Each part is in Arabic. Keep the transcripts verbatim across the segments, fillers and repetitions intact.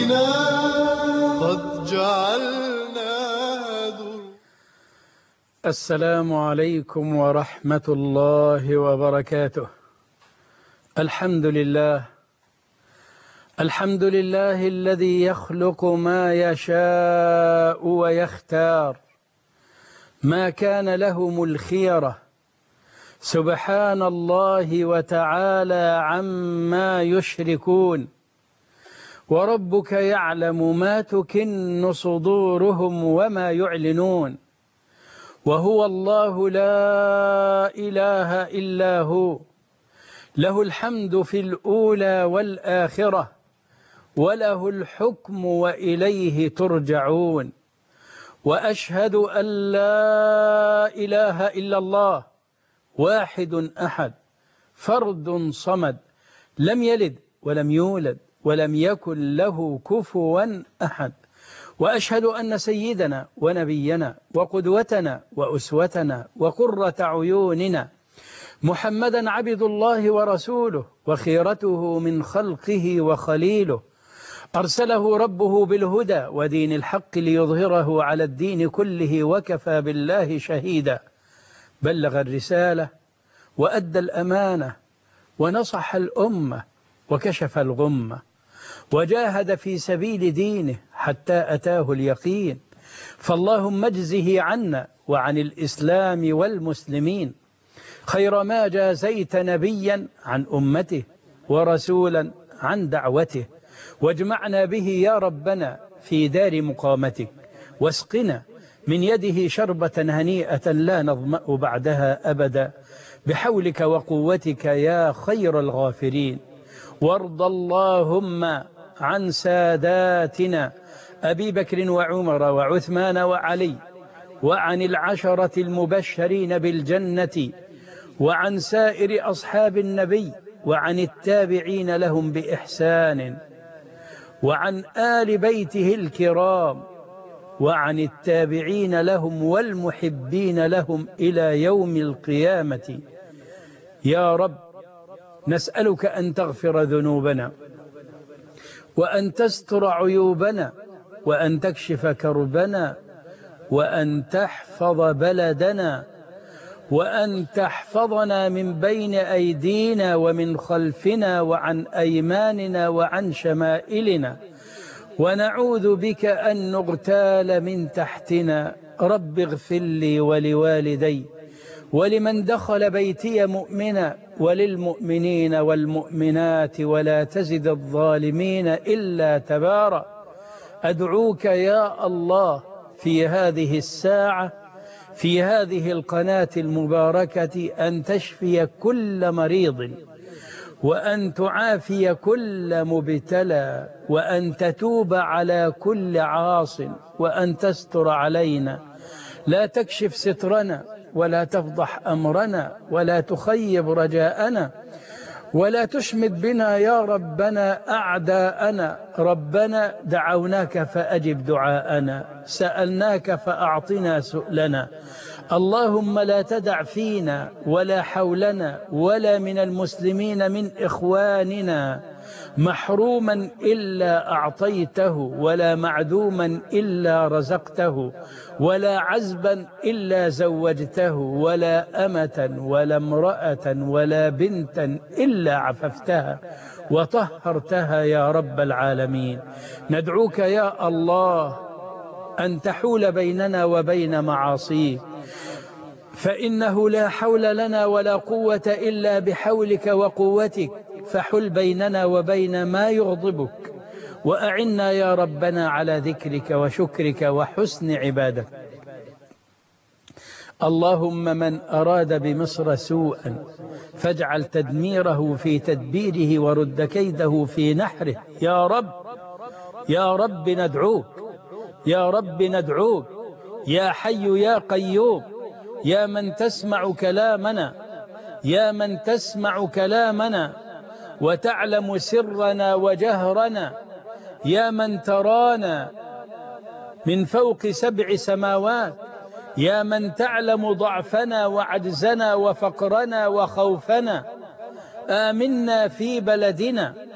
فينا قد جعلنا در. السلام عليكم ورحمة الله وبركاته. الحمد لله الحمد لله الذي يخلق ما يشاء ويختار، ما كان لهم الخيرة، سبحان الله وتعالى عما يشركون. وربك يعلم ما تكن صدورهم وما يعلنون، وهو الله لا إله إلا هو، له الحمد في الأولى والآخرة، وله الحكم وإليه ترجعون. وأشهد أن لا إله إلا الله واحد أحد فرد صمد، لم يلد ولم يولد ولم يكن له كفوا أحد. وأشهد أن سيدنا ونبينا وقدوتنا وأسوتنا وقرة عيوننا محمدا عبد الله ورسوله وخيرته من خلقه وخليله، أرسله ربه بالهدى ودين الحق ليظهره على الدين كله، وكفى بالله شهيدا. بلغ الرسالة وأدى الأمانة ونصح الأمة وكشف الغمة، وجاهد في سبيل دينه حتى أتاه اليقين. فاللهم اجزه عنا وعن الإسلام والمسلمين خير ما جازيت نبيا عن أمته ورسولا عن دعوته، واجمعنا به يا ربنا في دار مقامتك، واسقنا من يده شربة هنيئة لا نظمأ بعدها أبدا، بحولك وقوتك يا خير الغافرين. وارض اللهم عن ساداتنا أبي بكر وعمر وعثمان وعلي، وعن العشرة المبشرين بالجنة، وعن سائر أصحاب النبي، وعن التابعين لهم بإحسان، وعن آل بيته الكرام، وعن التابعين لهم والمحبين لهم إلى يوم القيامة. يا رب نسألك أن تغفر ذنوبنا، وأن تستر عيوبنا، وأن تكشف كربنا، وأن تحفظ بلدنا، وأن تحفظنا من بين أيدينا ومن خلفنا وعن أيماننا وعن شمائلنا، ونعوذ بك أن نغتال من تحتنا. رب اغفر لي ولوالدي ولمن دخل بيتي مؤمنا وللمؤمنين والمؤمنات ولا تزد الظالمين إلا تبارا. أدعوك يا الله في هذه الساعة في هذه القناة المباركة أن تشفي كل مريض، وأن تعافي كل مبتلى، وأن تتوب على كل عاص، وأن تستر علينا، لا تكشف سترنا ولا تفضح أمرنا ولا تخيب رجاءنا، ولا تشمت بنا يا ربنا أعداءنا. ربنا دعوناك فأجب دعاءنا، سألناك فأعطنا سؤلنا. اللهم لا تدع فينا ولا حولنا ولا من المسلمين من إخواننا محروما إلا أعطيته، ولا معدوما إلا رزقته، ولا عزبا إلا زوجته، ولا أمة ولا امرأة ولا بنتا إلا عففتها وطهرتها يا رب العالمين. ندعوك يا الله أن تحول بيننا وبين معاصيك، فإنه لا حول لنا ولا قوة إلا بحولك وقوتك، فحل بيننا وبين ما يغضبك، وأعنا يا ربنا على ذكرك وشكرك وحسن عبادتك. اللهم من أراد بمصر سوءا فاجعل تدميره في تدبيره ورد كيده في نحره. يا رب يا رب ندعوك، يا رب ندعوك، يا حي يا قيوم، يا من تسمع كلامنا، يا من تسمع كلامنا وتعلم سرنا وجهرنا، يا من ترانا من فوق سبع سماوات، يا من تعلم ضعفنا وعجزنا وفقرنا وخوفنا. آمنا في بلدنا،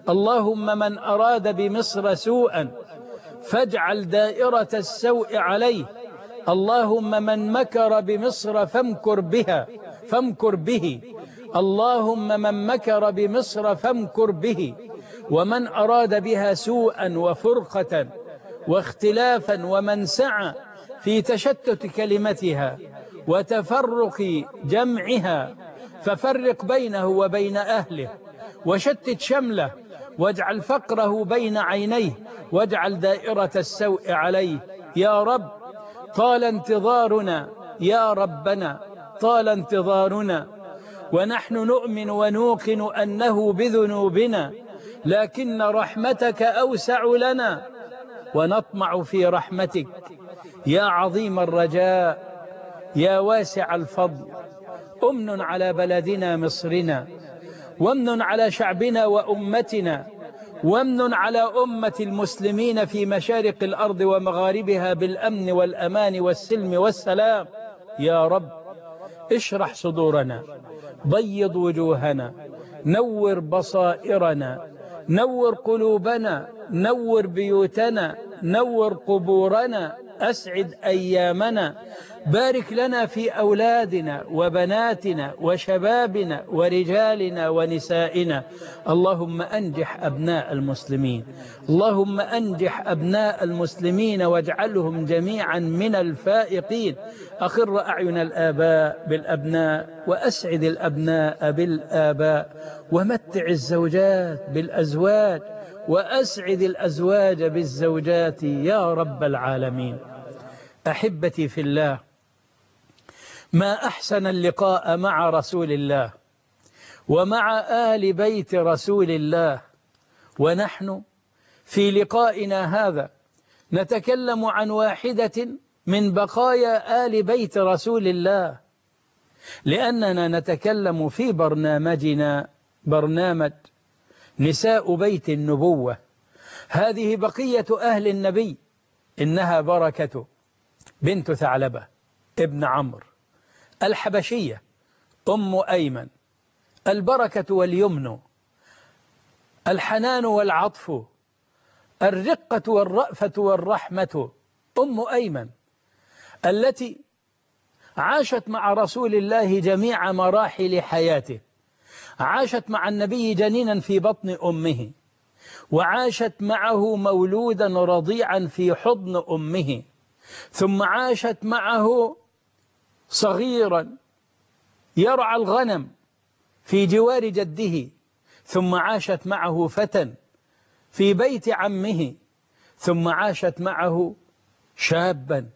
اللهم من أراد بمصر سوءا فاجعل دائرة السوء عليه. اللهم من مكر بمصر فامكر بها فامكر به. اللهم من مكر بمصر فامكر به. ومن أراد بها سوءا وفرقة واختلافا ومن سعى في تشتت كلمتها وتفرق جمعها ففرق بينه وبين أهله وشتت شمله واجعل فقره بين عينيه واجعل دائرة السوء عليه. يا رب طال انتظارنا، يا ربنا طال انتظارنا، ونحن نؤمن ونوقن أنه بذنوبنا، لكن رحمتك أوسع لنا ونطمع في رحمتك يا عظيم الرجاء يا واسع الفضل. أمن على بلدنا مصرنا، وامن على شعبنا وأمتنا، وامن على أمة المسلمين في مشارق الأرض ومغاربها بالأمن والأمان والسلم والسلام. يا رب اشرح صدورنا، بيض وجوهنا، نور بصائرنا، نور قلوبنا، نور بيوتنا، نور قبورنا، أسعد أيامنا، بارك لنا في أولادنا وبناتنا وشبابنا ورجالنا ونسائنا. اللهم أنجح أبناء المسلمين، اللهم أنجح أبناء المسلمين واجعلهم جميعا من الفائقين. أخر أعين الآباء بالأبناء وأسعد الأبناء بالآباء، ومتع الزوجات بالأزواج وأسعد الأزواج بالزوجات يا رب العالمين. أحبتي في الله، ما أحسن اللقاء مع رسول الله ومع آل بيت رسول الله، ونحن في لقائنا هذا نتكلم عن واحدة من بقايا آل بيت رسول الله، لأننا نتكلم في برنامجنا برنامج نساء بيت النبوة. هذه بقية أهل النبي، إنها بركة بنت ثعلبة ابن عمرو الحبشية أم أيمن، البركة واليمن، الحنان والعطف، الرقة والرأفة والرحمة، أم أيمن التي عاشت مع رسول الله جميع مراحل حياته. عاشت مع النبي جنينا في بطن أمه، وعاشت معه مولودا رضيعا في حضن أمه، ثم عاشت معه صغيرا يرعى الغنم في جوار جده، ثم عاشت معه فتى في بيت عمه، ثم عاشت معه شابا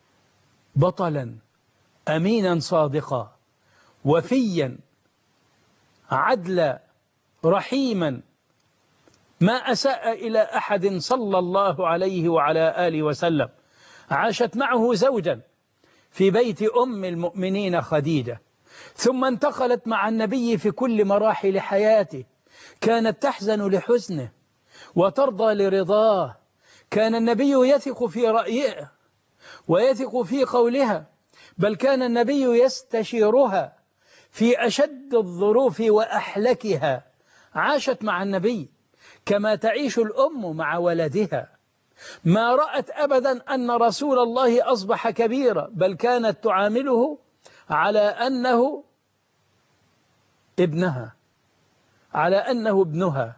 بطلا أمينا صادقا وفيا عدلا رحيما، ما أساء إلى أحد صلى الله عليه وعلى آله وسلم. عاشت معه زوجا في بيت أم المؤمنين خديجة، ثم انتقلت مع النبي في كل مراحل حياته. كانت تحزن لحزنه وترضى لرضاه. كان النبي يثق في رأيه ويثق في قولها، بل كان النبي يستشيرها في أشد الظروف وأحلكها. عاشت مع النبي كما تعيش الأم مع ولدها. ما رأت أبدا أن رسول الله أصبح كبيرا، بل كانت تعامله على أنه ابنها، على أنه ابنها.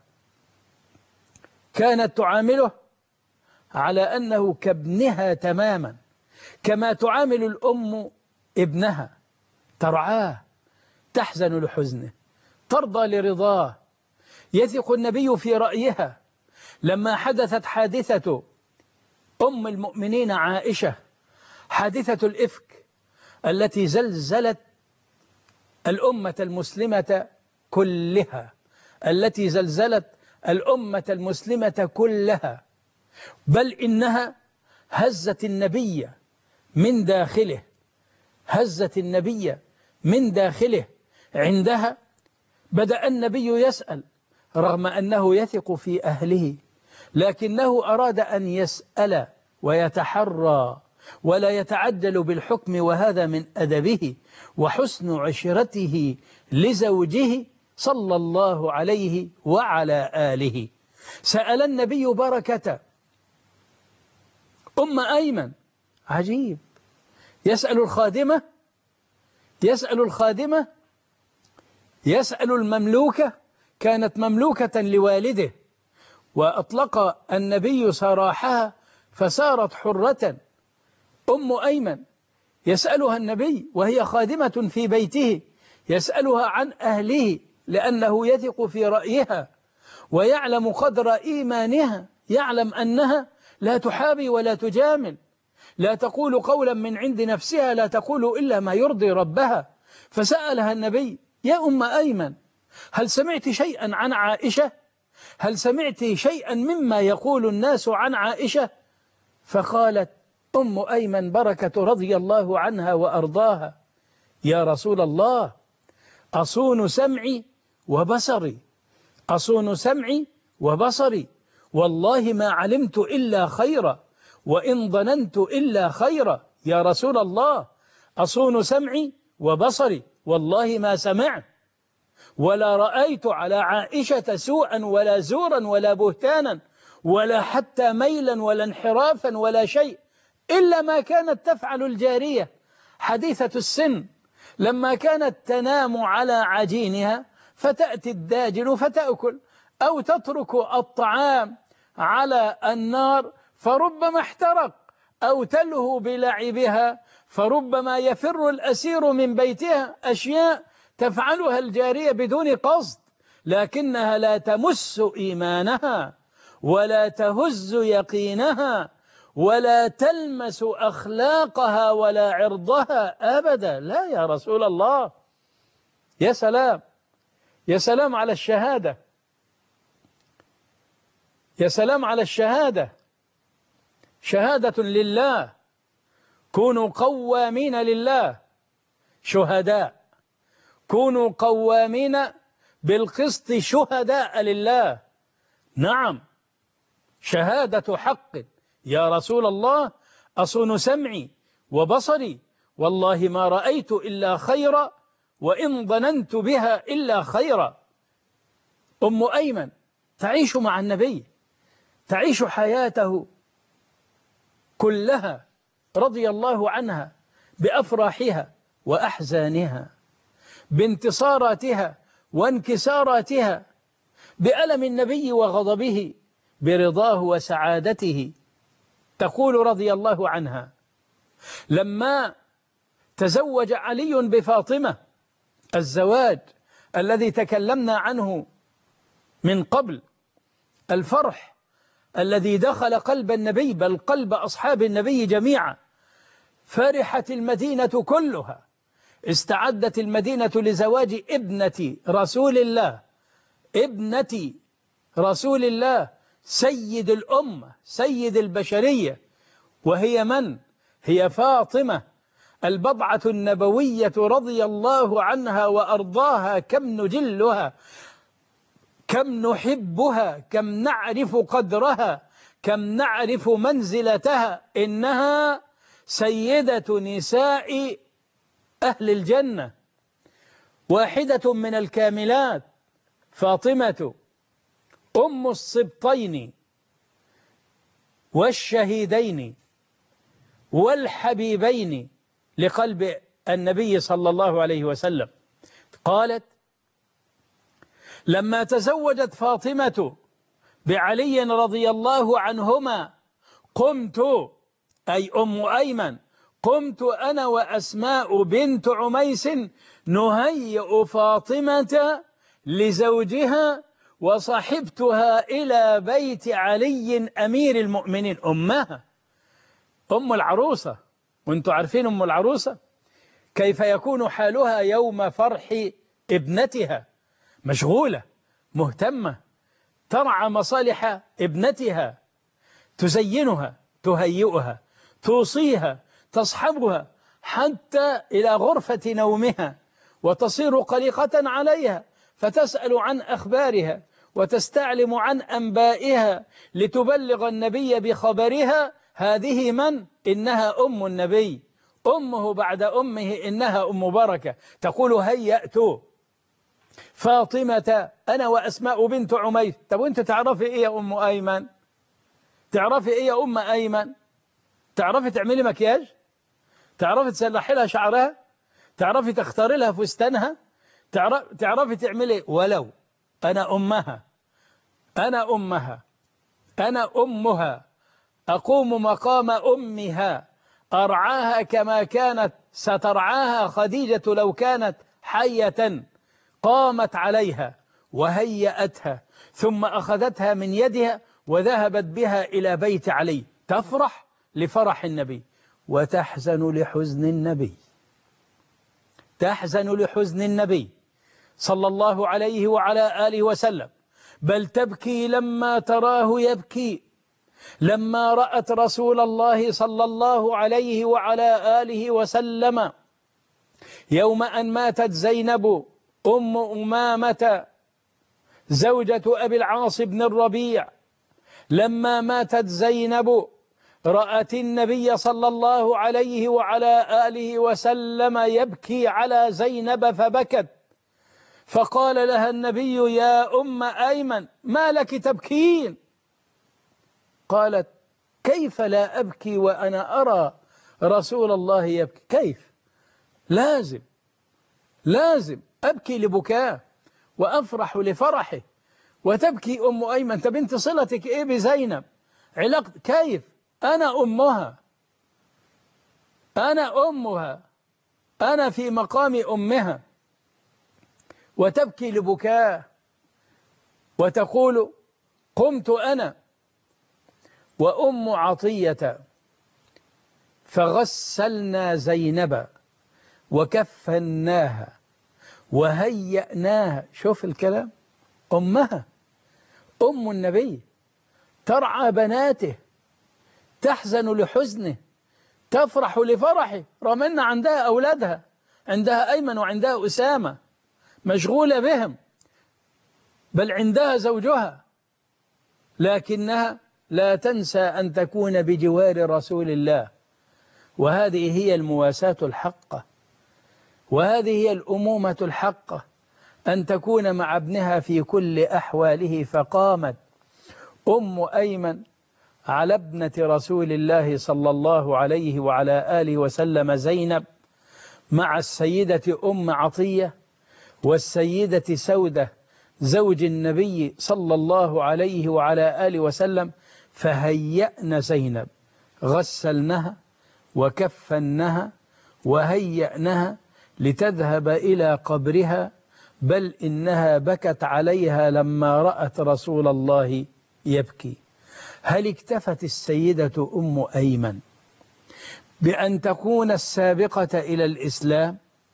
كانت تعامله على أنه كابنها تماما، كما تعامل الأم ابنها، ترعاه، تحزن لحزنه، ترضى لرضاه. يثق النبي في رأيها. لما حدثت حادثة أم المؤمنين عائشة، حادثة الإفك التي زلزلت الأمة المسلمة كلها، التي زلزلت الأمة المسلمة كلها، بل إنها هزت النبي من داخله، هزت النبي من داخله. عندها بدأ النبي يسأل، رغم أنه يثق في أهله، لكنه أراد أن يسأل ويتحرى ولا يتعجل بالحكم، وهذا من أدبه وحسن عشرته لزوجه صلى الله عليه وعلى آله. سأل النبي بركة أم أيمن. عجيب، يسأل الخادمة يسأل الخادمة يسأل المملوكة، كانت مملوكة لوالده وأطلق النبي سراحها فصارت حرة. أم أيمن يسألها النبي وهي خادمة في بيته، يسألها عن أهله لأنه يثق في رأيها ويعلم قدر إيمانها، يعلم أنها لا تحابي ولا تجامل، لا تقول قولا من عند نفسها، لا تقول إلا ما يرضي ربها. فسألها النبي: يا أم أيمن، هل سمعت شيئا عن عائشة؟ هل سمعت شيئا مما يقول الناس عن عائشة؟ فقالت أم أيمن بركة رضي الله عنها وأرضاها: يا رسول الله، أصون سمعي وبصري أصون سمعي وبصري والله ما علمت إلا خيرا وإن ظننت إلا خيرا. يا رسول الله، أصون سمعي وبصري والله ما سمعت ولا رأيت على عائشة سوءا ولا زورا ولا بهتانا ولا حتى ميلا ولا انحرافا ولا شيء إلا ما كانت تفعل الجارية حديثة السن لما كانت تنام على عجينها فتأتي الداجن فتأكل، أو تترك الطعام على النار فربما احترق، أو تلهو بلعبها فربما يفر الأسير من بيتها. أشياء تفعلها الجارية بدون قصد، لكنها لا تمس إيمانها ولا تهز يقينها ولا تلمس أخلاقها ولا عرضها أبدا. لا يا رسول الله. يا سلام، يا سلام على الشهادة، يا سلام على الشهادة. شهادة لله، كونوا قوامين لله شهداء، كونوا قوامين بالقسط شهداء لله. نعم، شهادة حق. يا رسول الله، أصون سمعي وبصري والله ما رأيت إلا خيرا وإن ظننت بها إلا خيرا. أم أيمن تعيش مع النبي، تعيش حياته كلها رضي الله عنها بأفراحها وأحزانها، بانتصاراتها وانكساراتها، بألم النبي وغضبه، برضاه وسعادته. تقول رضي الله عنها: لما تزوج علي بفاطمة، الزواج الذي تكلمنا عنه من قبل، الفرح الذي دخل قلب النبي بل قلب أصحاب النبي جميعا، فرحت المدينة كلها، استعدت المدينة لزواج ابنة رسول الله، ابنة رسول الله، سيد الأمة، سيد البشرية، وهي من؟ هي فاطمة البضعة النبوية رضي الله عنها وأرضاها. كم نجلها، كم نحبها، كم نعرف قدرها، كم نعرف منزلتها. إنها سيدة نساء أهل الجنة، واحدة من الكاملات، فاطمة أم السبطين والشهيدين والحبيبين لقلب النبي صلى الله عليه وسلم. قالت: لما تزوجت فاطمة بعلي رضي الله عنهما قمت، أي أم أيمن، قمت أنا وأسماء بنت عميس نهيئ فاطمة لزوجها، وصحبتها إلى بيت علي أمير المؤمنين، أمها، أم العروسة. وانتم عارفين أم العروسة كيف يكون حالها يوم فرح ابنتها، مشغولة مهتمة، ترعى مصالح ابنتها، تزينها، تهيئها، توصيها، تصحبها حتى إلى غرفة نومها، وتصير قلقة عليها فتسأل عن أخبارها وتستعلم عن أنبائها لتبلغ النبي بخبرها. هذه من؟ إنها أم النبي، أمه بعد أمه، إنها أم بركة. تقول: هيأت فاطمة أنا وأسماء بنت عميس. طب وأنت تعرفي إيه يا أم أيمن؟ تعرفي إيه يا أم أيمن؟ تعرفي تعملي مكياج؟ تعرفي تسلحي لها شعرها؟ تعرفي تختاري لها فستانها؟ تعرفي تعملي؟ ولو أنا أمها، أنا أمها، أنا أمها، أقوم مقام أمها، أرعاها كما كانت سترعاها خديجة لو كانت حية، قامت عليها وهيأتها ثم أخذتها من يدها وذهبت بها إلى بيت علي، تفرح لفرح النبي وتحزن لحزن النبي، تحزن لحزن النبي صلى الله عليه وعلى آله وسلم، بل تبكي لما تراه يبكي، لما رأت رسول الله صلى الله عليه وعلى آله وسلم يوم أن ماتت زينب أم أمامة زوجة أبي العاص بن الربيع، لما ماتت زينب رأت النبي صلى الله عليه وعلى آله وسلم يبكي على زينب فبكت، فقال لها النبي يا أم أيمن ما لك تبكين؟ قالت كيف لا أبكي وأنا أرى رسول الله يبكي؟ كيف؟ لازم لازم أبكي لبكاه وأفرح لفرحه. وتبكي أم أيمن؟ طب أنت صلتك إيه بزينب؟ علاقة كيف؟ أنا أمها، أنا أمها، أنا في مقام أمها. وتبكي لبكاه وتقول قمت أنا وأم عطية فغسلنا زينب وكفناها وهيأناها. شوف الكلام، أمها، أم النبي ترعى بناته، تحزن لحزنه، تفرح لفرحه، رغم أن عندها أولادها، عندها أيمن وعندها أسامة مشغولة بهم، بل عندها زوجها، لكنها لا تنسى أن تكون بجوار رسول الله. وهذه هي المواساة الحقة، وهذه هي الأمومة الحقة، أن تكون مع ابنها في كل أحواله. فقامت أم أيمن على ابنة رسول الله صلى الله عليه وعلى آله وسلم زينب مع السيدة أم عطية والسيدة سودة زوج النبي صلى الله عليه وعلى آله وسلم، فهيأن زينب، غسلنها وكفنها وهيأنها لتذهب إلى قبرها، بل إنها بكت عليها لما رأت رسول الله يبكي. هل اكتفت السيدة أم أيمن بأن تكون السابقة إلى الإسلام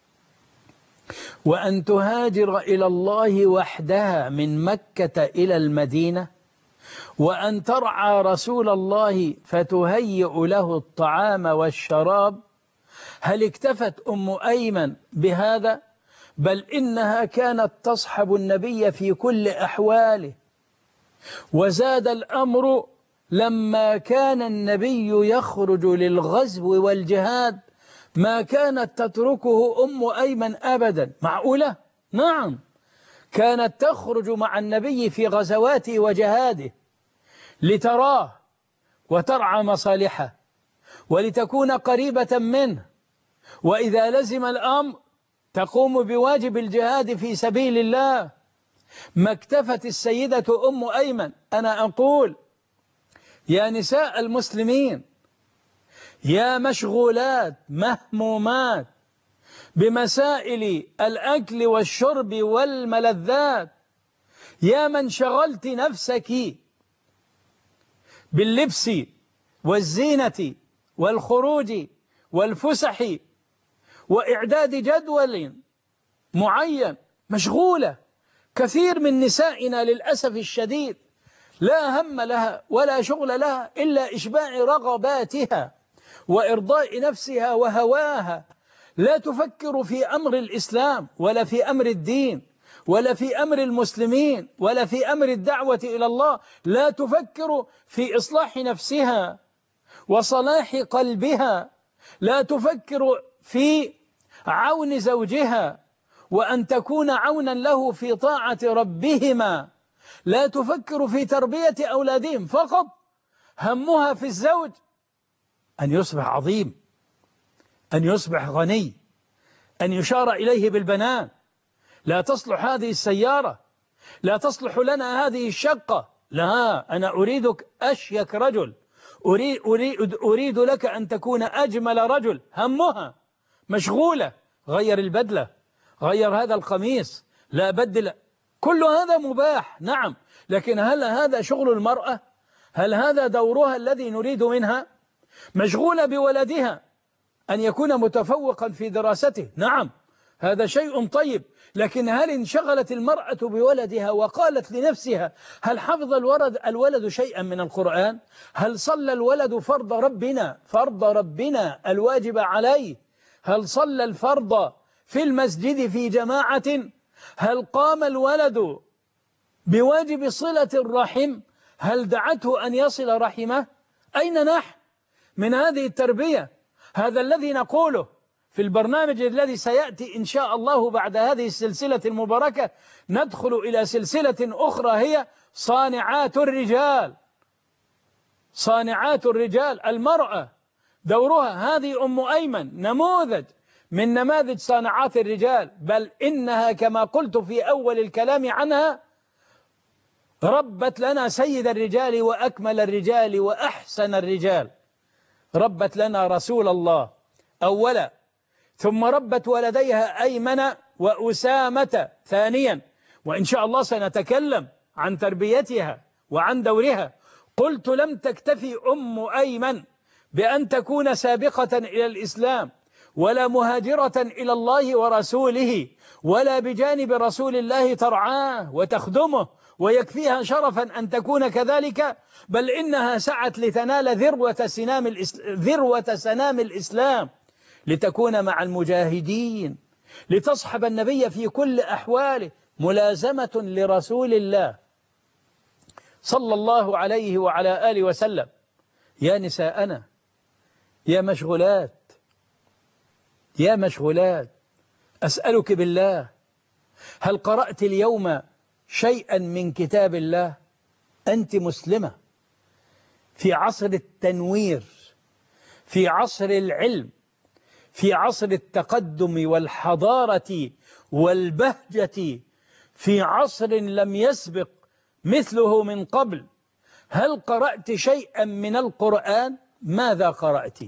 وأن تهاجر إلى الله وحدها من مكة إلى المدينة وأن ترعى رسول الله فتهيئ له الطعام والشراب؟ هل اكتفت أم أيمن بهذا؟ بل إنها كانت تصحب النبي في كل أحواله. وزاد الأمر لما كان النبي يخرج للغزو والجهاد ما كانت تتركه أم أيمن أبدا. معقولة؟ نعم، كانت تخرج مع النبي في غزواته وجهاده لتراه وترعى مصالحه ولتكون قريبة منه، وإذا لزم الأمر تقوم بواجب الجهاد في سبيل الله. ما اكتفت السيدة أم أيمن. أنا أقول يا نساء المسلمين، يا مشغولات مهمومات بمسائل الأكل والشرب والملذات، يا من شغلت نفسك باللبس والزينة والخروج والفسح وإعداد جدول معين، مشغولة. كثير من نسائنا للأسف الشديد لا هم لها ولا شغل لها إلا إشباع رغباتها وإرضاء نفسها وهواها، لا تفكر في أمر الإسلام ولا في أمر الدين ولا في أمر المسلمين ولا في أمر الدعوة إلى الله، لا تفكر في إصلاح نفسها وصلاح قلبها، لا تفكر في عون زوجها وأن تكون عونا له في طاعة ربهما، لا تفكر في تربية أولادهم فقط، همها في الزوج أن يصبح عظيم، أن يصبح غني، أن يشار إليه بالبنان. لا تصلح هذه السيارة، لا تصلح لنا هذه الشقة، لا، أنا أريدك أشيك رجل، أريد, أريد, أريد لك أن تكون أجمل رجل. همها مشغولة، غير البدلة، غير هذا القميص، لا بدل. كل هذا مباح نعم، لكن هل هذا شغل المرأة؟ هل هذا دورها الذي نريد منها؟ مشغولة بولدها، أن يكون متفوقا في دراسته، نعم هذا شيء طيب، لكن هل انشغلت المرأة بولدها وقالت لنفسها هل حفظ الولد, الولد شيئا من القرآن؟ هل صلى الولد فرض ربنا فرض ربنا الواجب عليه؟ هل صلى الفرض في المسجد في جماعة؟ هل قام الولد بواجب صلة الرحم؟ هل دعته أن يصل رحمه؟ أين نحن من هذه التربية؟ هذا الذي نقوله في البرنامج الذي سيأتي إن شاء الله بعد هذه السلسلة المباركة. ندخل إلى سلسلة أخرى هي صانعات الرجال. صانعات الرجال، المرأة دورها. هذه أم أيمن نموذج من نماذج صانعات الرجال، بل إنها كما قلت في أول الكلام عنها ربت لنا سيد الرجال وأكمل الرجال وأحسن الرجال. ربت لنا رسول الله أولا، ثم ربت ولديها أيمن وأسامة ثانيا، وإن شاء الله سنتكلم عن تربيتها وعن دورها. قلت لم تكتفي أم أيمن بأن تكون سابقة إلى الإسلام، ولا مهاجرة إلى الله ورسوله، ولا بجانب رسول الله ترعاه وتخدمه ويكفيها شرفا أن تكون كذلك، بل إنها سعت لتنال ذروة سنام الإسلام, ذروة سنام الإسلام، لتكون مع المجاهدين، لتصحب النبي في كل أحواله، ملازمة لرسول الله صلى الله عليه وعلى آله وسلم. يا نساءنا، يا مشغولات، يا مشغولات، أسألك بالله، هل قرأت اليوم شيئا من كتاب الله؟ أنت مسلمة في عصر التنوير، في عصر العلم، في عصر التقدم والحضارة والبهجة، في عصر لم يسبق مثله من قبل. هل قرأت شيئا من القرآن؟ ماذا قرأت؟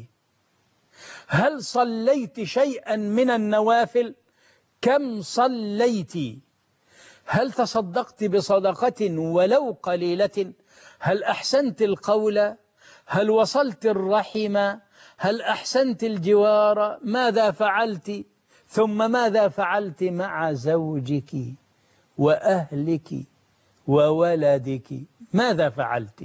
هل صليت شيئا من النوافل؟ كم صليت؟ هل تصدقت بصدقة ولو قليلة؟ هل أحسنت القول؟ هل وصلت الرحم؟ هل أحسنت الجوار؟ ماذا فعلت؟ ثم ماذا فعلت مع زوجك وأهلك وولدك؟ ماذا فعلت؟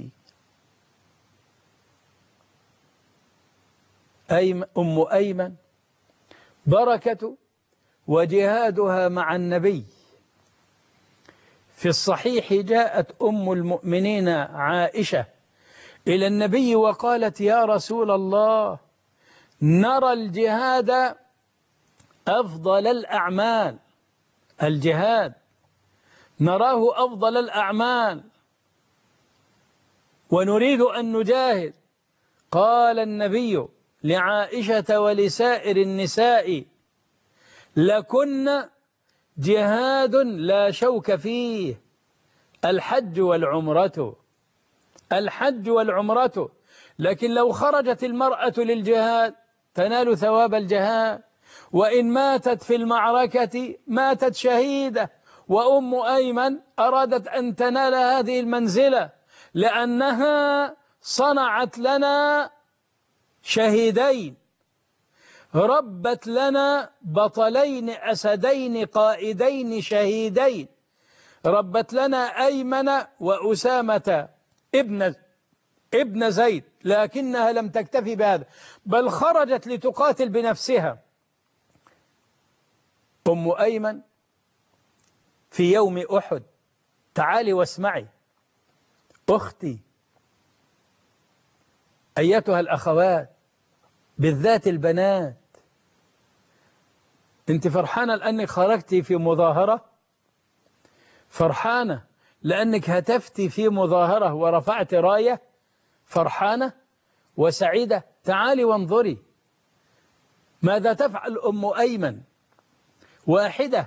أيم أم أيمن بركة وجهادها مع النبي. في الصحيح جاءت أم المؤمنين عائشة إلى النبي وقالت: يا رسول الله، نرى الجهاد أفضل الأعمال، الجهاد نراه أفضل الأعمال ونريد أن نجاهد. قال النبي لعائشة ولسائر النساء: لكن جهاد لا شوك فيه، الحج والعمرة، الحج والعمرة. لكن لو خرجت المرأة للجهاد تنال ثواب الجهاد، وإن ماتت في المعركة ماتت شهيدة. وأم أيمن أرادت أن تنال هذه المنزلة لأنها صنعت لنا شهيدين، ربت لنا بطلين أسدين قائدين شهيدين، ربت لنا أيمن وأسامة ابن ابن زيد. لكنها لم تكتفي بهذا، بل خرجت لتقاتل بنفسها. أم أيمن في يوم أحد، تعالي واسمعي أختي، أيتها الأخوات، بالذات البنات، أنت فرحانة لأنك خرجتي في مظاهرة؟ فرحانة لأنك هتفتي في مظاهرة ورفعت راية؟ فرحانة وسعيدة؟ تعالي وانظري ماذا تفعل أم أيمن، واحدة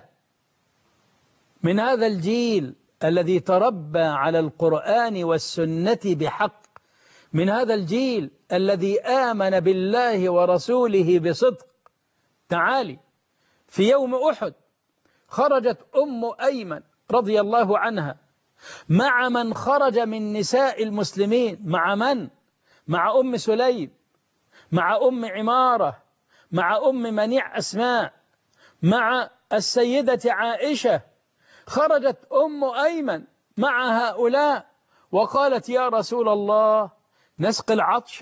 من هذا الجيل الذي تربى على القرآن والسنة بحق، من هذا الجيل الذي آمن بالله ورسوله بصدق. تعالي في يوم أحد خرجت أم أيمن رضي الله عنها مع من خرج من نساء المسلمين. مع من؟ مع أم سليم، مع أم عمارة، مع أم منيع أسماء، مع السيدة عائشة. خرجت أم أيمن مع هؤلاء وقالت يا رسول الله نسقي العطش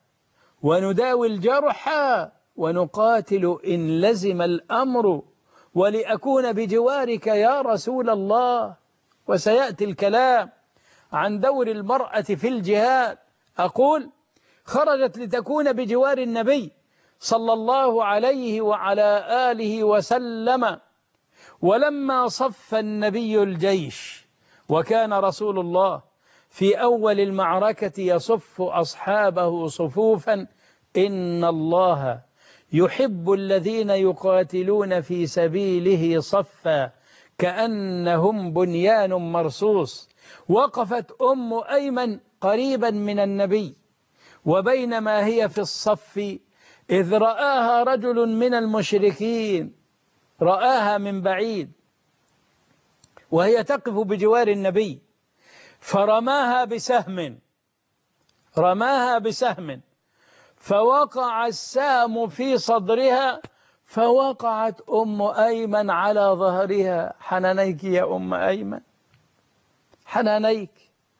ونداوي الجرح ونقاتل إن لزم الأمر ولأكون بجوارك يا رسول الله. وسيأتي الكلام عن دور المرأة في الجهاد. أقول خرجت لتكون بجوار النبي صلى الله عليه وعلى آله وسلم. ولما صف النبي الجيش وكان رسول الله في أول المعركة يصف أصحابه صفوفا: إن الله يحب الذين يقاتلون في سبيله صفا كأنهم بنيان مرصوص. وقفت أم أيمن قريبا من النبي، وبينما هي في الصف إذ رآها رجل من المشركين، رآها من بعيد وهي تقف بجوار النبي، فرماها بسهم، رماها بسهم فوقع السهم في صدرها، فوقعت أم أيمن على ظهرها. حنانيك يا أم أيمن، حنانيك.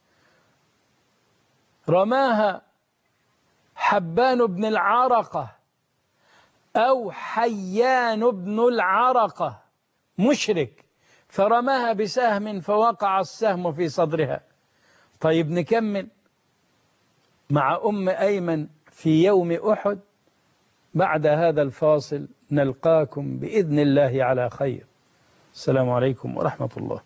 رماها حبان بن العرقة أو حيان بن العرقة مشرك، فرماها بسهم فوقع السهم في صدرها. طيب نكمل مع أم أيمن في يوم أحد. بعد هذا الفاصل نلقاكم بإذن الله على خير. السلام عليكم ورحمة الله.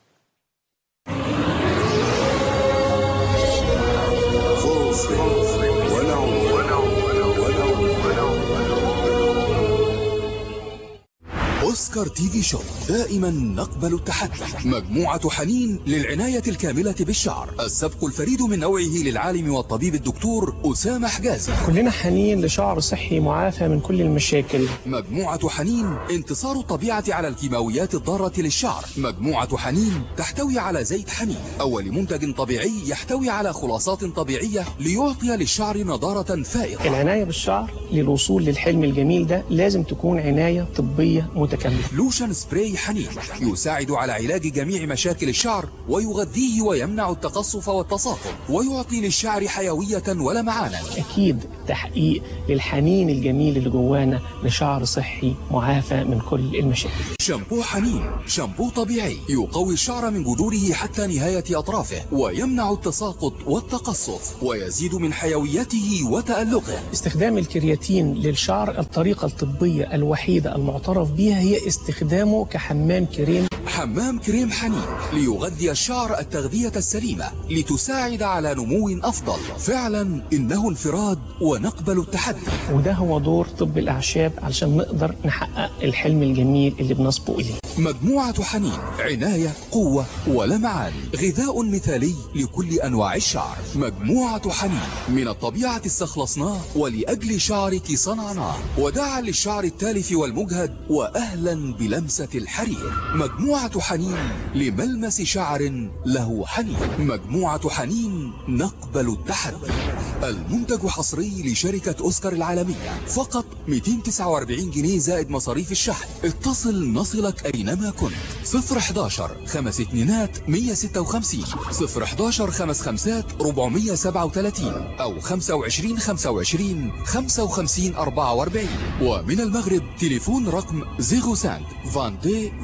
أوسكار تي في شو دائما نقبل التحدي. مجموعة حنين للعناية الكاملة بالشعر، السبق الفريد من نوعه للعالم والطبيب الدكتور أسامة حجازي. كلنا حنين لشعر صحي معافى من كل المشاكل. مجموعة حنين انتصار الطبيعة على الكيماويات الضارة للشعر. مجموعة حنين تحتوي على زيت حنين، أول منتج طبيعي يحتوي على خلاصات طبيعية ليعطي للشعر نضارة فائقة. العناية بالشعر للوصول للحلم الجميل ده لازم تكون عناية طبية متكاملة. لوشن سبراي حنين يساعد على علاج جميع مشاكل الشعر ويغذيه ويمنع التقصف والتصاقم ويعطي للشعر حيوية ولمعانا. أكيد تحقيق للحنين الجميل اللي جوانا لشعر صحي معافى من كل المشاكل. شامبو حنين شامبو طبيعي يقوي الشعر من جذوره حتى نهاية أطرافه ويمنع التساقط والتقصف ويزيد من حيويته وتألقه. استخدام الكرياتين للشعر الطريقة الطبية الوحيدة المعترف بها هي استخدامه كحمام كريم. حمام كريم حنين ليغذي الشعر التغذية السليمة لتساعد على نمو أفضل. فعلا إنه انفراد ونقبل التحدي، وده هو دور طب الأعشاب علشان نقدر نحقق الحلم الجميل اللي بنصبو إليه. مجموعة حنين عناية قوة ولمعان، غذاء مثالي لكل أنواع الشعر. مجموعة حنين من الطبيعة استخلصناه ولأجل شعرك صنعناه، وداعا للشعر التالف والمجهد وأهلا بلمسة الحرير. مجموعة حنين لملمس شعر له حنين. مجموعة حنين نقبل التحدي. المنتج حصري لشركة أوسكار العالمية، فقط مئتين وتسعة وأربعين جنيه زائد مصاريف الشحن. اتصل نصلك أينما كنت. صفر حداشر خمس اتنينات مية ستة وخمسين، صفر حداشر خمس خمسات ربعمية سبعة وتلاتين، أو خمسة وعشرين خمسة وعشرين خمسة وخمسين أربعة وأربعين. ومن المغرب تليفون رقم صفر خمسة اثنين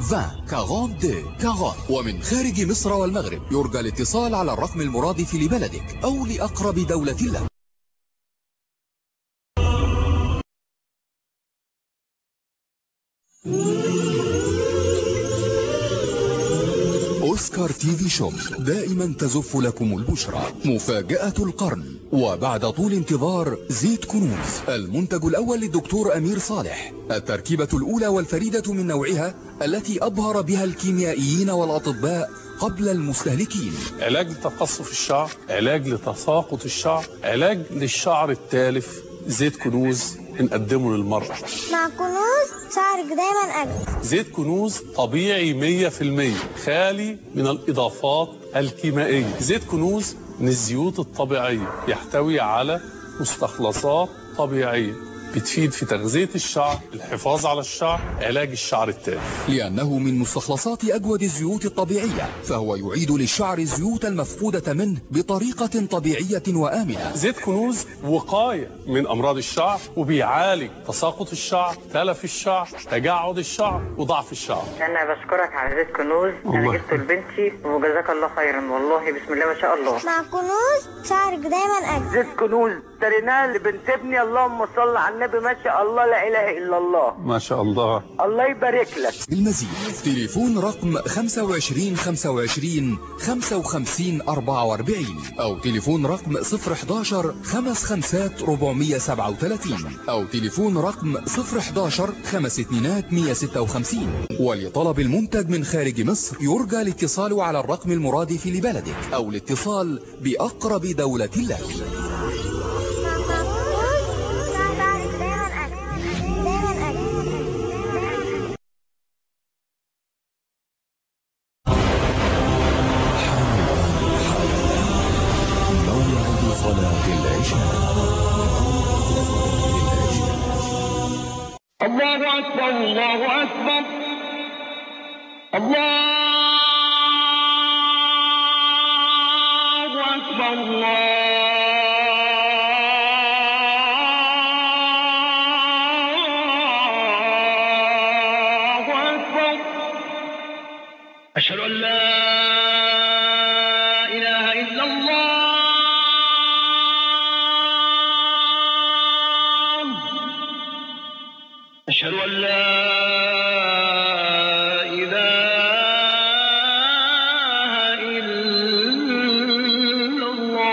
اثنين عشرين أربعة وأربعين. ومن خارج مصر والمغرب يرجى الاتصال على الرقم المرادف لبلدك أو لأقرب دولة لك. Ooh. أوسكار تي في شوب دائما تزف لكم البشرى. مفاجأة القرن، وبعد طول انتظار زيت كنوز، المنتج الأول للدكتور أمير صالح، التركيبة الأولى والفريدة من نوعها التي أبهر بها الكيميائيين والأطباء قبل المستهلكين. علاج لتقصف الشعر، علاج لتساقط الشعر، علاج للشعر التالف. زيت كنوز نقدمه للمرأة. مع كنوز شعرك دايما أجمل. زيت كنوز طبيعي مية في المية، خالي من الإضافات الكيميائية. زيت كنوز من الزيوت الطبيعية، يحتوي على مستخلصات طبيعية بتفيد في تغذية الشعر، الحفاظ على الشعر، علاج الشعر التالف. لأنه من مستخلصات أجود الزيوت الطبيعية، فهو يعيد للشعر الزيوت المفقودة منه بطريقة طبيعية وآمنة. زيت كنوز وقاية من أمراض الشعر، وبيعالج تساقط الشعر، تلف الشعر، تجعد الشعر، وضعف الشعر. أنا بشكرك على زيت كنوز، أنا جبته لبنتي وجزاك الله خيرا، والله بسم الله ما شاء الله. مع كنوز شعرك دايما أجمل. زيت كنوز اشتريناه لبنت ابني، اللهم صل على النبي، ما شاء الله، لا اله الا الله، ما شاء الله، الله يبارك لك. بالمزيد تليفون رقم خمسة وعشرين خمسة وعشرين خمسة وخمسين أربعة وأربعين او تليفون رقم صفر حداشر خمس خمسات أربعمية سبعة وثلاثين او تليفون رقم صفر حداشر خمس اتنينات مية ستة وخمسين. ولطلب المنتج من خارج مصر يرجى الاتصال على الرقم المرادف لبلدك او الاتصال بأقرب دولة لك. الله أكبر الله أكبر الله أكبر الله أكبر. أشهد أن لا إله إلا الله. أشهد أن لا إله إلا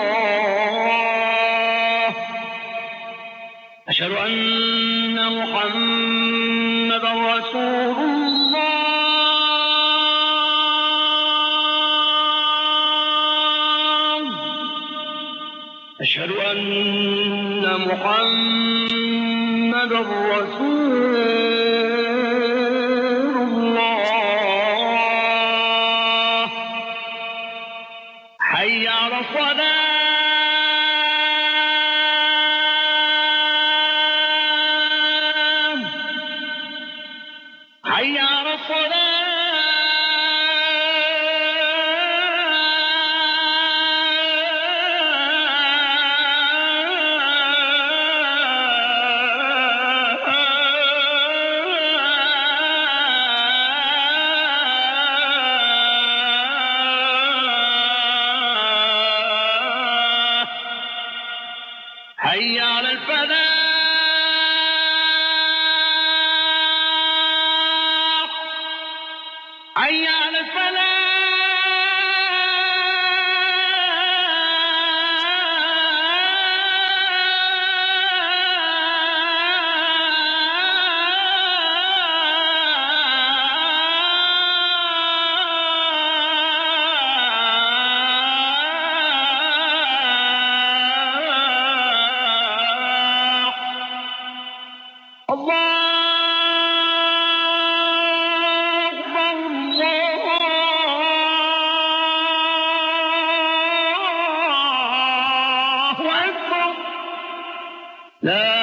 الله. أشهد أن محمدا رسول الله. أشهد أن محمدا رسول الله. حي على الصلاة. حي على الصلاة. حي على الفلاح. حي على الفلاح. لا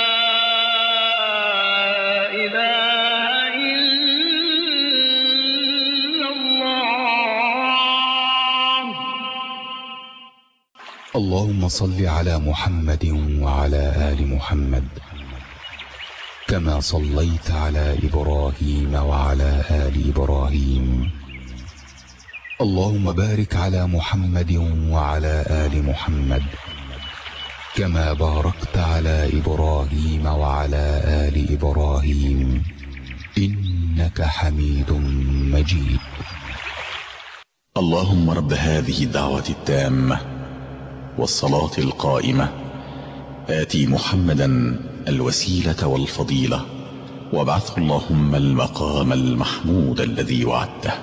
إله إلا الله. اللهم صل على محمد وعلى آل محمد كما صليت على إبراهيم وعلى آل إبراهيم. اللهم بارك على محمد وعلى آل محمد كما باركت على إبراهيم وعلى آل إبراهيم إنك حميد مجيد. اللهم رب هذه الدعوة التامة والصلاة القائمة آتي محمدا الوسيلة والفضيلة وابعثه اللهم المقام المحمود الذي وعدته.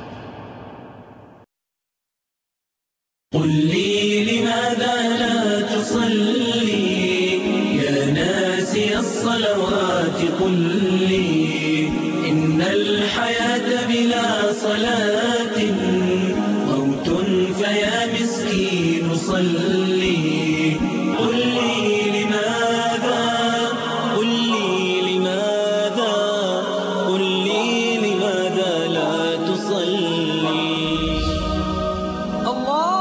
قل لي لماذا لا تصلي يا ناسي الصلوات، قل لي إن الحياة بلا صلاة موت، فيا مسكين صلي. قل لي لماذا قل لي لماذا قل لي لماذا لا تصلي. الله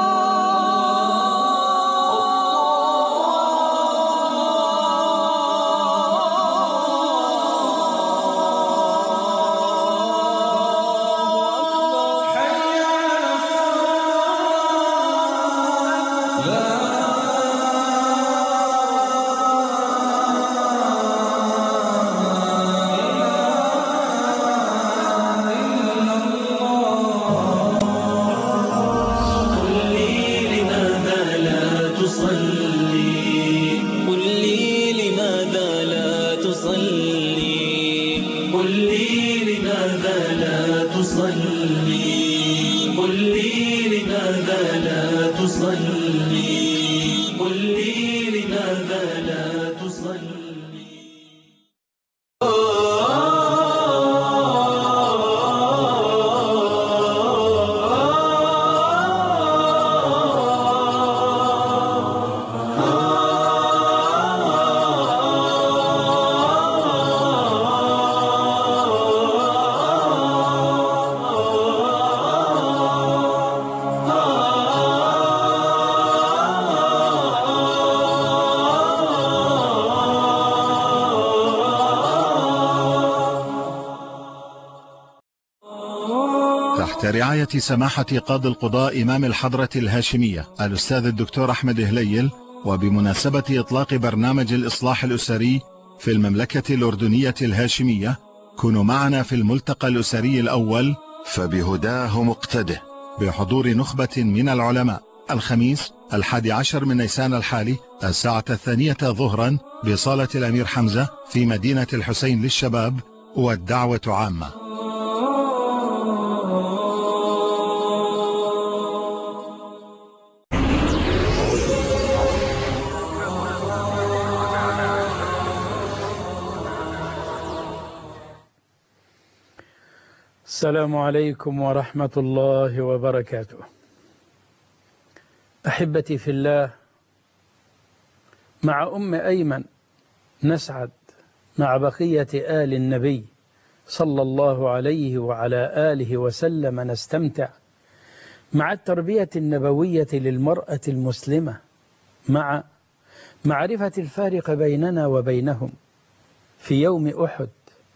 برعاية سماحة قاضي القضاء إمام الحضرة الهاشمية الأستاذ الدكتور أحمد هليل، وبمناسبة إطلاق برنامج الإصلاح الأسري في المملكة الأردنية الهاشمية، كونوا معنا في الملتقى الأسري الأول فبهداه مقتده بحضور نخبة من العلماء الخميس الحادي عشر من نيسان الحالي الساعة الثانية ظهرا بصالة الأمير حمزة في مدينة الحسين للشباب، والدعوة عامة. السلام عليكم ورحمة الله وبركاته. أحبتي في الله، مع أم أيمن نسعد مع بقية آل النبي صلى الله عليه وعلى آله وسلم، نستمتع مع التربية النبوية للمرأة المسلمة، مع معرفة الفارق بيننا وبينهم في يوم أحد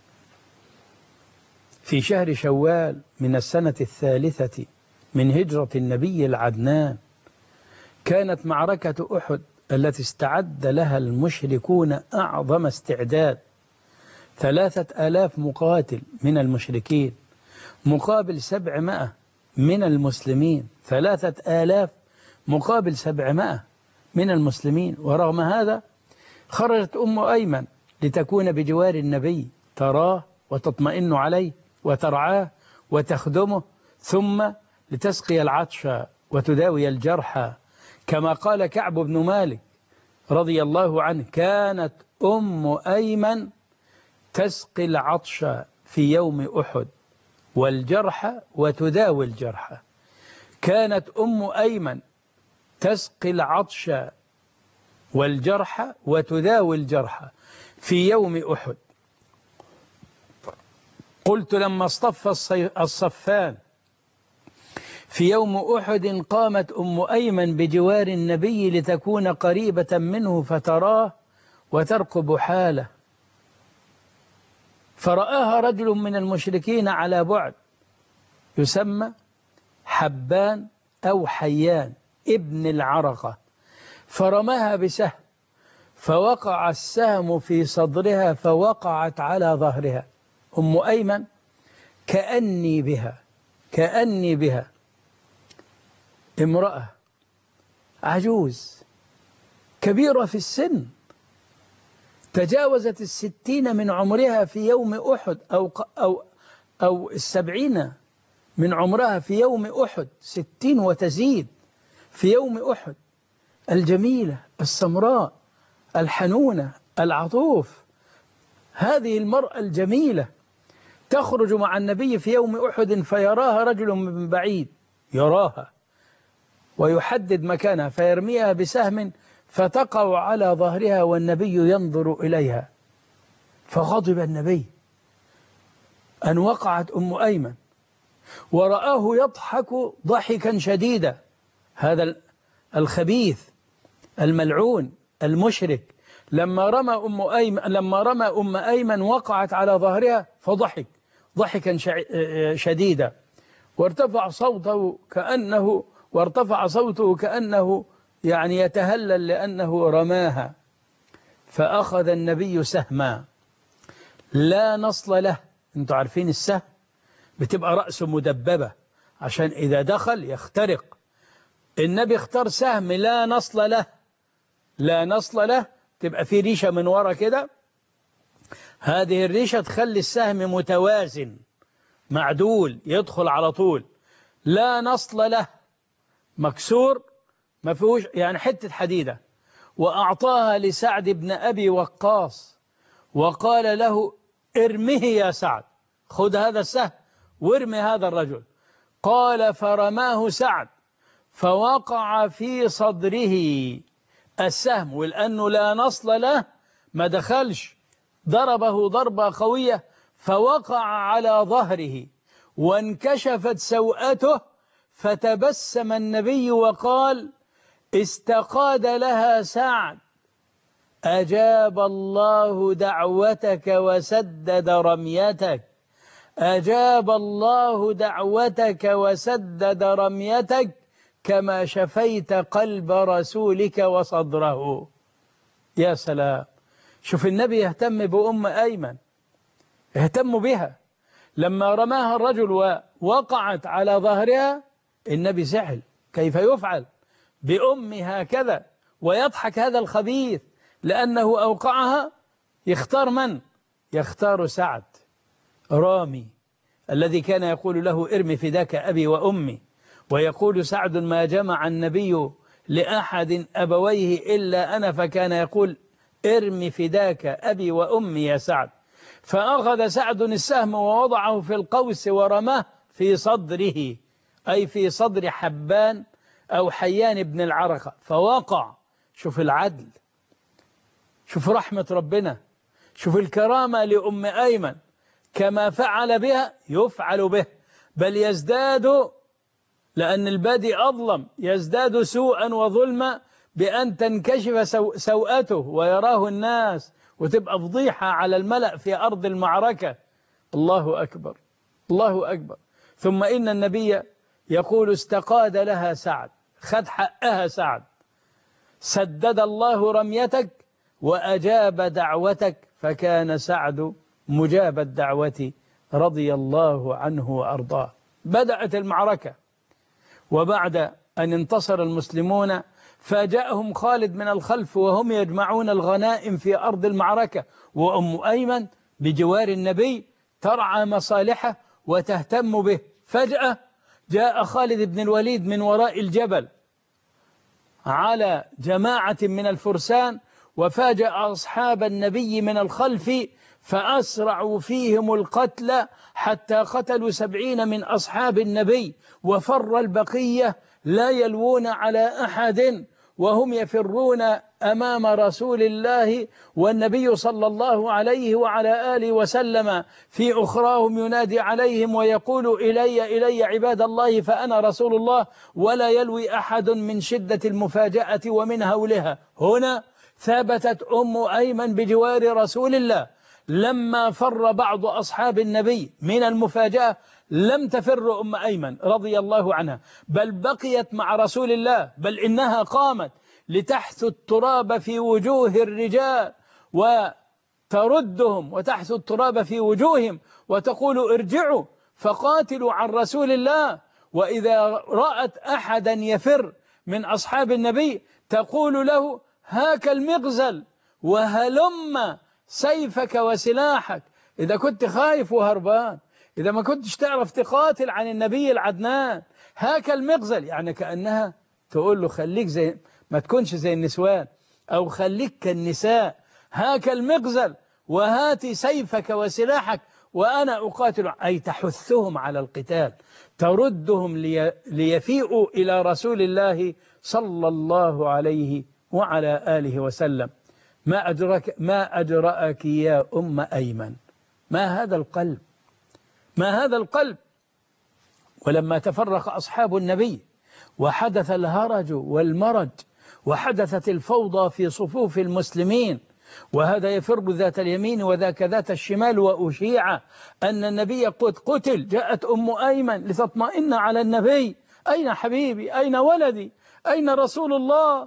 في شهر شوال من السنة الثالثة من هجرة النبي العدنان. كانت معركة أحد التي استعد لها المشركون أعظم استعداد، ثلاثة آلاف مقاتل من المشركين مقابل سبعمائة من المسلمين، ثلاثة آلاف مقابل سبعمائة من المسلمين. ورغم هذا خرجت أم أيمن لتكون بجوار النبي، تراه وتطمئن عليه وترعاه وتخدمه، ثم لتسقي العطش وتداوي الجرحى، كما قال كعب بن مالك رضي الله عنه: كانت أم أيمن تسقي العطش في يوم أحد والجرح وتداوي الجرحى. كانت أم أيمن تسقي العطش والجرح وتداوي الجرحى في يوم أحد. قلت لما اصطف الصفان في يوم أحد قامت أم أيمن بجوار النبي لتكون قريبة منه فتراه وترقب حاله، فرآها رجل من المشركين على بعد يسمى حبان أو حيان ابن العرقة، فرماها بسهم فوقع السهم في صدرها فوقعت على ظهرها. أم أيمن كأني بها كأني بها امرأة عجوز كبيرة في السن تجاوزت الستين من عمرها في يوم أحد أو, أو, أو السبعين من عمرها في يوم أحد، ستين وتزيد في يوم أحد، الجميلة السمراء الحنونة العطوف، هذه المرأة الجميلة تخرج مع النبي في يوم أحد فيراها رجل من بعيد، يراها ويحدد مكانها فيرميها بسهم فتقع على ظهرها والنبي ينظر إليها، فغضب النبي أن وقعت أم أيمن ورآه يضحك ضحكا شديدا، هذا الخبيث الملعون المشرك لما رمى أم أيمن لما رمى أم أيمن وقعت على ظهرها فضحك ضحكا شديدا وارتفع صوته كأنه وارتفع صوته كأنه يعني يتهلل لأنه رماها، فأخذ النبي سهما لا نصل له. انتوا عارفين السهم بتبقى رأسه مدببة عشان إذا دخل يخترق، النبي اختار سهم لا نصل له، لا نصل له تبقى في ريشة من ورا كده، هذه الريشة تخلي السهم متوازن معدول يدخل على طول، لا نصل له مكسور ما فيهوش يعني حتة حديدة، وأعطاها لسعد بن أبي وقاص وقال له ارمه يا سعد، خذ هذا السهم وارمي هذا الرجل. قال فرماه سعد فوقع في صدره السهم، ولأنه لا نصل له ما دخلش، ضربه ضربة قوية فوقع على ظهره وانكشفت سوءته، فتبسم النبي وقال استقاد لها سعد أجاب الله دعوتك وسدد رميتك، أجاب الله دعوتك وسدد رميتك كما شفيت قلب رسولك وصدره. يا سلام، شوف النبي يهتم بأم أيمن، يهتم بها، لما رماها الرجل ووقعت على ظهرها النبي زعل، كيف يفعل بأم هكذا ويضحك هذا الخبيث لأنه أوقعها؟ يختار من؟ يختار سعد رامي الذي كان يقول له ارمي فداك أبي وأمي، ويقول سعد ما جمع النبي لأحد أبويه إلا أنا، فكان يقول ارمي فداك أبي وأمي يا سعد. فأخذ سعد السهم ووضعه في القوس ورماه في صدره، أي في صدر حبان أو حيان بن العرقة فوقع. شوف العدل، شوف رحمة ربنا، شوف الكرامة لأم أيمن، كما فعل بها يفعل به، بل يزداد، لأن البادي أظلم، يزداد سوءا وظلما بأن تنكشف سو سوءته ويراه الناس وتبقى فضيحة على الملأ في أرض المعركة. الله أكبر، الله أكبر. ثم إن النبي يقول استقاد لها سعد، خد حقها سعد، سدد الله رميتك وأجاب دعوتك، فكان سعد مجاب الدعوة رضي الله عنه وأرضاه. بدأت المعركة، وبعد أن انتصر المسلمون فاجأهم خالد من الخلف وهم يجمعون الغنائم في أرض المعركة، وأم أيمن بجوار النبي ترعى مصالحه وتهتم به. فجأة جاء خالد بن الوليد من وراء الجبل على جماعة من الفرسان وفاجأ أصحاب النبي من الخلف، فأسرعوا فيهم القتل حتى قتلوا سبعين من أصحاب النبي، وفر البقية لا يلوون على أحد وهم يفرون أمام رسول الله، والنبي صلى الله عليه وعلى آله وسلم في أخراهم ينادي عليهم ويقول إلي إلي عباد الله فأنا رسول الله، ولا يلوي أحد من شدة المفاجأة ومن هولها. هنا ثبتت أم أيمن بجوار رسول الله، لما فر بعض أصحاب النبي من المفاجأة لم تفر أم أيمن رضي الله عنها، بل بقيت مع رسول الله، بل إنها قامت لتحث التراب في وجوه الرجال وتردهم وتحث التراب في وجوههم وتقول ارجعوا فقاتلوا عن رسول الله وإذا رأت أحدا يفر من أصحاب النبي تقول له هاك المغزل وهلم سيفك وسلاحك. إذا كنت خايف وهربان، إذا ما كنتش تعرف تقاتل عن النبي العدنان، هاك المغزل، يعني كأنها تقول له خليك زي ما تكونش زي النسوان، أو خليك كالنساء، هاك المغزل وهاتي سيفك وسلاحك وأنا أقاتل، أي تحثهم على القتال، تردهم لي ليفيئوا إلى رسول الله صلى الله عليه وعلى آله وسلم. ما أجرك ما أجرأك يا أم أيمن، ما هذا القلب، ما هذا القلب. ولما تفرق أصحاب النبي وحدث الهرج والمرج وحدثت الفوضى في صفوف المسلمين، وهذا يفر ذات اليمين وذاك ذات الشمال، وأشيع أن النبي قد قتل، جاءت أم أيمن لتطمئن على النبي، أين حبيبي، أين ولدي، أين رسول الله؟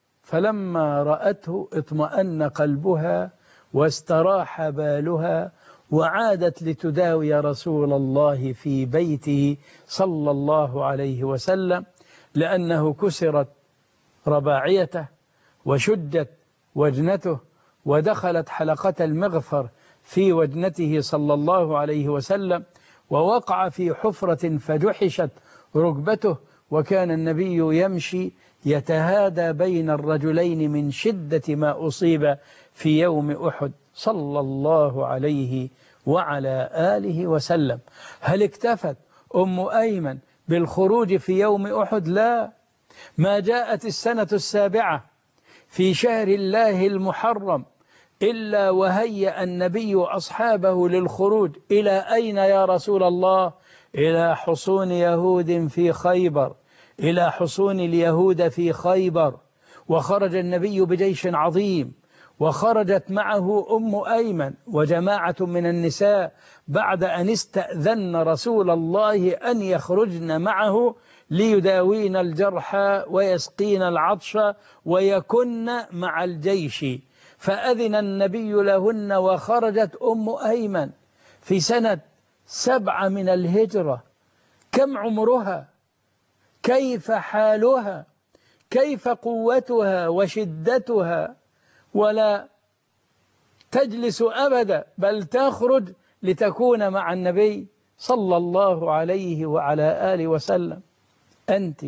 فلما رأته اطمأن قلبها واستراح بالها، وعادت لتداوي رسول الله في بيته صلى الله عليه وسلم، لأنه كسرت رباعيته وشدت وجنته ودخلت حلقة المغفر في وجنته صلى الله عليه وسلم، ووقع في حفرة فجحشت ركبته، وكان النبي يمشي يتهادى بين الرجلين من شدة ما أصيب في يوم أحد صلى الله عليه وعلى آله وسلم. هل اكتفت أم أيمن بالخروج في يوم أحد؟ لا، ما جاءت السنة السابعة في شهر الله المحرم إلا وهيأ النبي أصحابه للخروج. إلى أين يا رسول الله؟ إلى حصون يهود في خيبر، إلى حصون اليهود في خيبر. وخرج النبي بجيش عظيم، وخرجت معه أم أيمن وجماعة من النساء بعد أن استأذن رسول الله أن يخرجن معه ليداوين الجرحى ويسقين العطش ويكن مع الجيش. فأذن النبي لهن، وخرجت أم أيمن في سنة سبعة من الهجرة. كم عمرها؟ كيف حالها؟ كيف قوتها وشدتها؟ ولا تجلس أبدا، بل تخرج لتكون مع النبي صلى الله عليه وعلى آله وسلم. أنت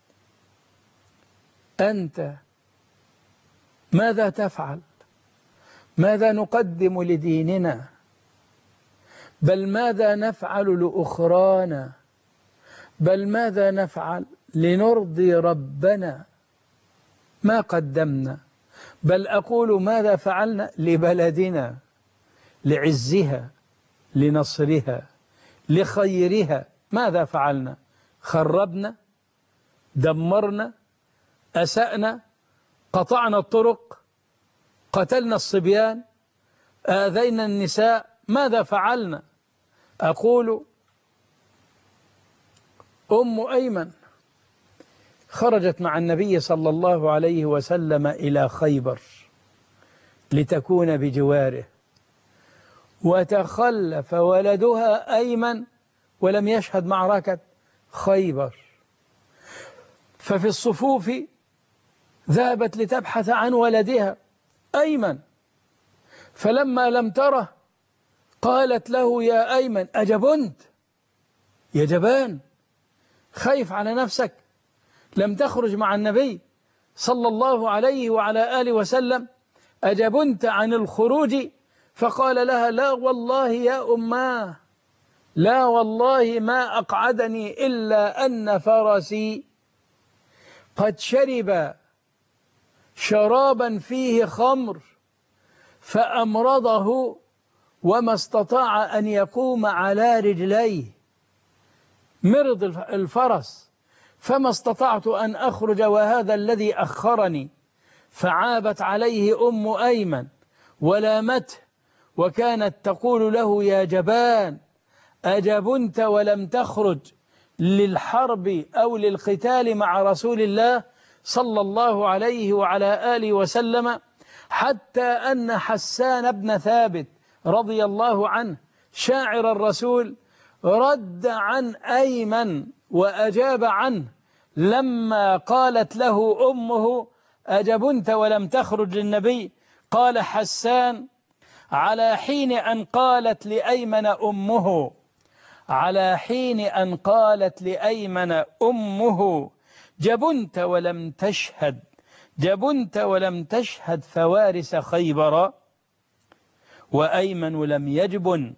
أنت ماذا تفعل؟ ماذا نقدم لديننا؟ بل ماذا نفعل لأخرانا؟ بل ماذا نفعل لنرضي ربنا؟ ما قدمنا، بل أقول ماذا فعلنا لبلدنا، لعزها، لنصرها، لخيرها. ماذا فعلنا؟ خربنا، دمرنا، أسأنا، قطعنا الطرق، قتلنا الصبيان، آذينا النساء. ماذا فعلنا؟ أقول أم أيمن خرجت مع النبي صلى الله عليه وسلم إلى خيبر لتكون بجواره، وتخلف ولدها أيمن ولم يشهد معركة خيبر. ففي الصفوف ذهبت لتبحث عن ولدها أيمن، فلما لم تره قالت له يا أيمن أجبنت؟ يا جبان، خايف على نفسك، لم تخرج مع النبي صلى الله عليه وعلى آله وسلم، أجبنت عن الخروج؟ فقال لها لا والله يا أماه، لا والله ما أقعدني إلا أن فرسي قد شرب شرابا فيه خمر فأمرضه وما استطاع أن يقوم على رجليه، مرض الفرس، فما استطعت أن أخرج وهذا الذي أخرني. فعابت عليه أم أيمن ولامته، وكانت تقول له يا جبان أجبنت ولم تخرج للحرب أو للقتال مع رسول الله صلى الله عليه وعلى آله وسلم، حتى أن حسان بن ثابت رضي الله عنه شاعر الرسول رد عن أيمن وأجاب عنه لما قالت له أمه أجبنت ولم تخرج للنبي؟ قال حسان على حين أن قالت لأيمن أمه على حين أن قالت لأيمن أمه جبنت ولم تشهد جبنت ولم تشهد فوارس خيبر، وأيمن لم يجبن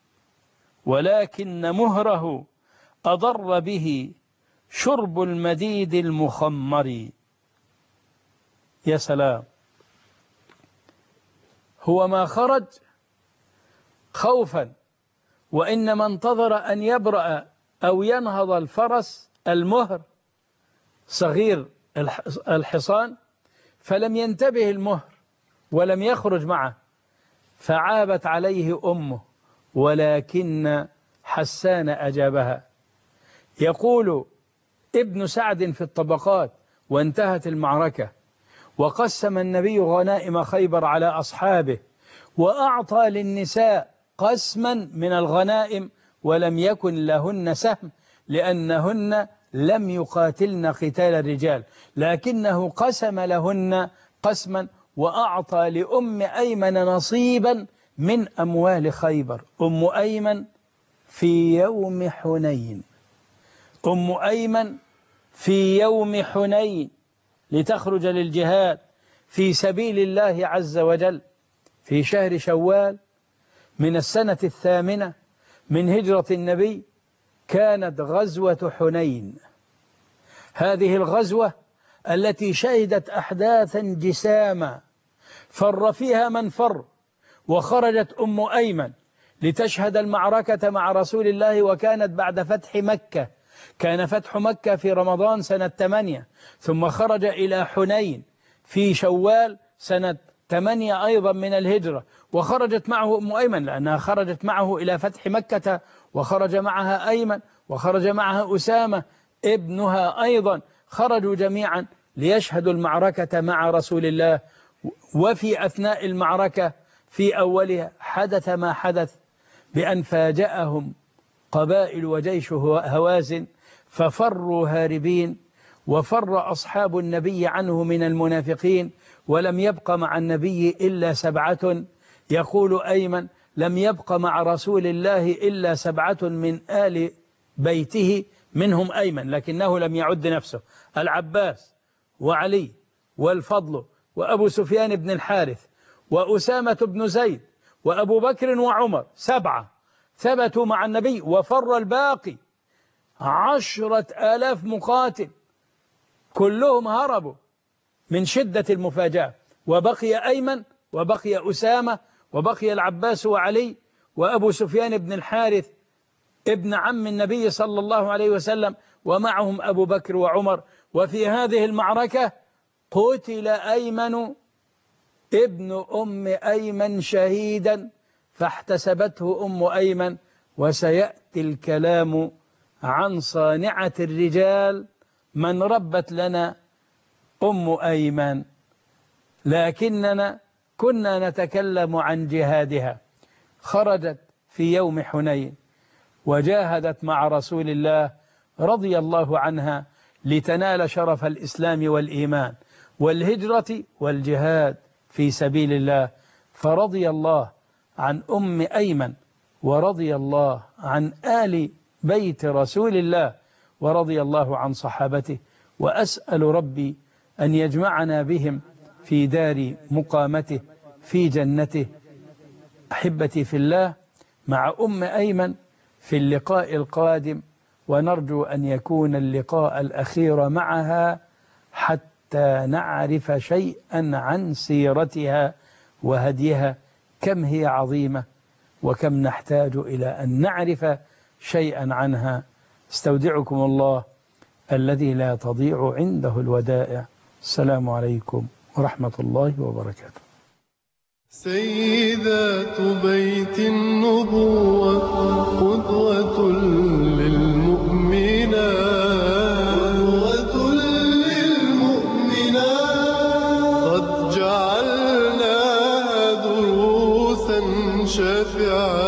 ولكن مهره أضر به شرب المديد المخمر. يا سلام، هو ما خرج خوفا، وإنما انتظر أن يبرأ أو ينهض الفرس المهر صغير الحصان، فلم ينتبه المهر ولم يخرج معه، فعابت عليه أمه، ولكن حسان أجابها. يقول ابن سعد في الطبقات: وانتهت المعركة، وقسم النبي غنائم خيبر على أصحابه، وأعطى للنساء قسما من الغنائم، ولم يكن لهن سهم لأنهن لم يقاتلن قتال الرجال، لكنه قسم لهن قسما، وأعطى لأم أيمن نصيبا من أموال خيبر. أم أيمن في يوم حنين أم أيمن في يوم حنين لتخرج للجهاد في سبيل الله عز وجل في شهر شوال من السنة الثامنة من هجرة النبي، كانت غزوة حنين. هذه الغزوة التي شهدت أحداثا جساما فر فيها من فر، وخرجت أم أيمن لتشهد المعركة مع رسول الله، وكانت بعد فتح مكة. كان فتح مكة في رمضان سنة ثمانية، ثم خرج إلى حنين في شوال سنة ثمانية أيضا من الهجرة، وخرجت معه أم أيمن لأنها خرجت معه إلى فتح مكة، وخرج معها أيمن، وخرج معها أسامة ابنها أيضا، خرجوا جميعا ليشهدوا المعركة مع رسول الله. وفي أثناء المعركة في أولها حدث ما حدث، بأن فاجأهم قبائل وجيش هوازن ففروا هاربين، وفر أصحاب النبي عنه من المنافقين، ولم يبق مع النبي إلا سبعة. يقول أيمن: لم يبق مع رسول الله إلا سبعة من آل بيته، منهم أيمن لكنه لم يعد نفسه: العباس وعلي والفضل وأبو سفيان بن الحارث وأسامة بن زيد وأبو بكر وعمر، سبعة ثبتوا مع النبي، وفر الباقي عشرة آلاف مقاتل كلهم هربوا من شدة المفاجأة، وبقي أيمن وبقي أسامة وبقي العباس وعلي وأبو سفيان بن الحارث ابن عم النبي صلى الله عليه وسلم، ومعهم أبو بكر وعمر. وفي هذه المعركة قتل أيمن ابن أم أيمن شهيدا، فاحتسبته أم أيمن. وسيأتي الكلام عن صانعة الرجال من ربت لنا أم أيمن، لكننا كنا نتكلم عن جهادها. خرجت في يوم حنين وجاهدت مع رسول الله رضي الله عنها لتنال شرف الإسلام والإيمان والهجرة والجهاد في سبيل الله. فرضي الله عن أم أيمن، ورضي الله عن آل بيت رسول الله، ورضي الله عن صحابته. وأسأل ربي أن يجمعنا بهم في دار مقامته في جنته. أحبتي في الله، مع أم أيمن في اللقاء القادم، ونرجو أن يكون اللقاء الأخير معها حتى نعرف شيئا عن سيرتها وهديها، كم هي عظيمة وكم نحتاج إلى أن نعرف شيئا عنها. استودعكم الله الذي لا تضيع عنده الودائع. السلام عليكم ورحمة الله وبركاته. سيدات بيت النبوة قدوة للمؤمنات قدوة للمؤمنات قد جعلناها دروسا شافعة